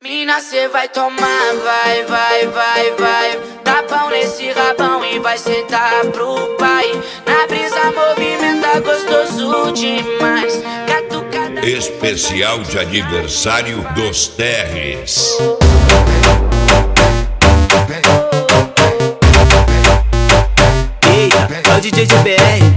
Mina, cê vai tomar, vai, vai, vai, vai. Dá pau nesse rabão e vai sentar pro pai. Na brisa movimenta gostoso demais. Catucada. Especial de aniversário dos Terres. É o DJ de BR.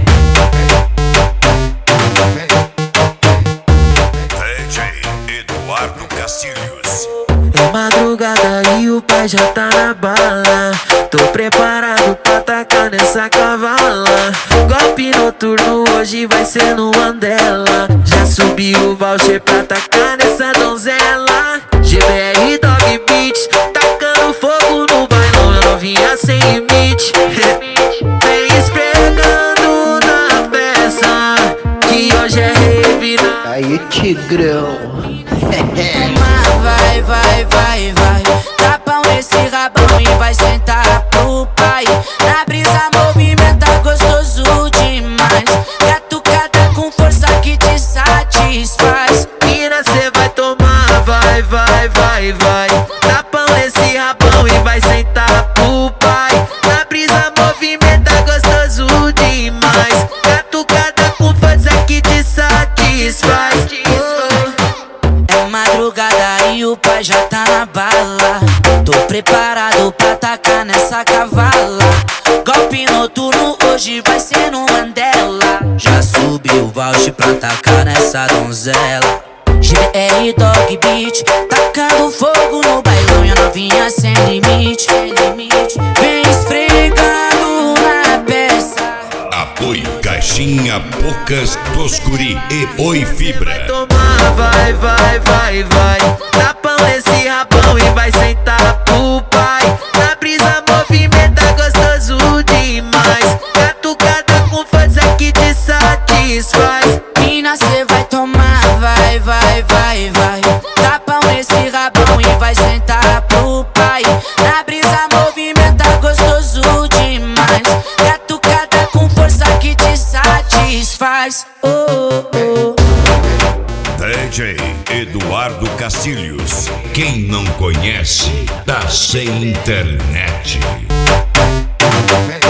DJ Eduardo Castilhos. É madrugada e o pai já tá na bala. Tô preparado pra tacar nessa cavala. Golpe noturno hoje vai ser no Mandela. Já subi o voucher pra tacar nessa donzela. GBR Dog Beats, tacando fogo no bailão. Eu novinha sem limite. Vem esfregando na peça, que hoje é rave. Aí, Tigrão. Vai, vai, vai, vai. Dá pau nesse rabão e vai sentar pro pai. Na brisa movimenta gostoso demais. Catucada com força que te satisfaz. Mina, cê vai tomar, vai, vai, vai, vai. Dá pau nesse rabão e vai sentar pro pai. Na brisa movimenta gostoso demais. Catucada com força que te satisfaz. É madrugada e o pai já tá na bala. Tô preparado pra tacar nessa cavala. Golpe noturno hoje vai ser no Mandela. Já subi o voucher pra tacar nessa donzela. GBR Dog Beat, tacando fogo no bailão. E a novinha sem limite, vem esfregando na peça. Apoio Caixinha Poucas Toscuri e Oi Fibra. Tomar, vai, vai, vai, vai. Dá pau nesse rabão e vai sentar pro pai. Na brisa movimenta gostoso demais. Catucada com força que te satisfaz. Mina, cê vai tomar, vai, vai, vai, vai. Dá pau nesse rabão e vai sentar pro pai. Na brisa movimenta gostoso demais. Catucada com força que te satisfaz. Oh, oh. DJ Eduardo Castilhos. Quem não conhece, tá sem internet.